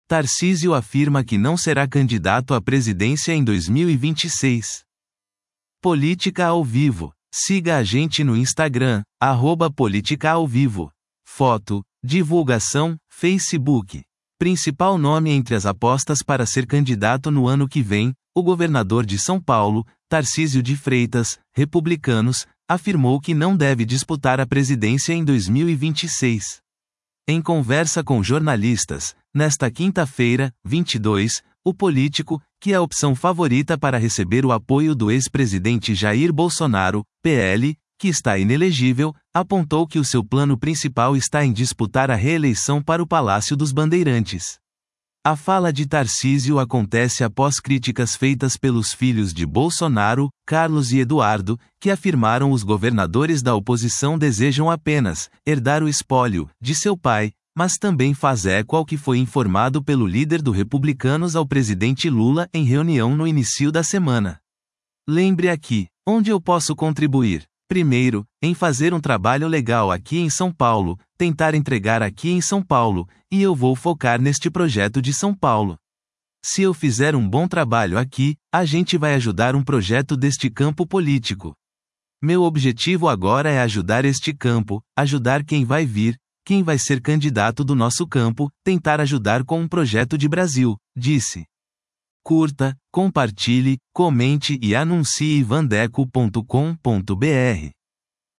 Tarcísio afirma que não será candidato à presidência em 2026. Política ao vivo. Siga a gente no Instagram, @politicaauvivo. Foto, divulgação, Facebook. Principal nome entre as apostas para ser candidato no ano que vem, o governador de São Paulo, Tarcísio de Freitas, republicanos, afirmou que não deve disputar a presidência em 2026. Em conversa com jornalistas, nesta quinta-feira, 22, o político, que é a opção favorita para receber o apoio do ex-presidente Jair Bolsonaro, PL, que está inelegível, apontou que o seu plano principal está em disputar a reeleição para o Palácio dos Bandeirantes. A fala de Tarcísio acontece após críticas feitas pelos filhos de Bolsonaro, Carlos e Eduardo, que afirmaram os governadores da oposição desejam apenas herdar o espólio de seu pai, mas também faz eco ao que foi informado pelo líder do Republicanos ao presidente Lula em reunião no início da semana. Lembre aqui, onde eu posso contribuir. Primeiro, em fazer um trabalho legal aqui em São Paulo, tentar entregar aqui em São Paulo, e eu vou focar neste projeto de São Paulo. Se eu fizer um bom trabalho aqui, a gente vai ajudar um projeto deste campo político. Meu objetivo agora é ajudar este campo, ajudar quem vai vir, quem vai ser candidato do nosso campo, tentar ajudar com um projeto de Brasil, disse. Curta, compartilhe, comente e anuncie vandeco.com.br.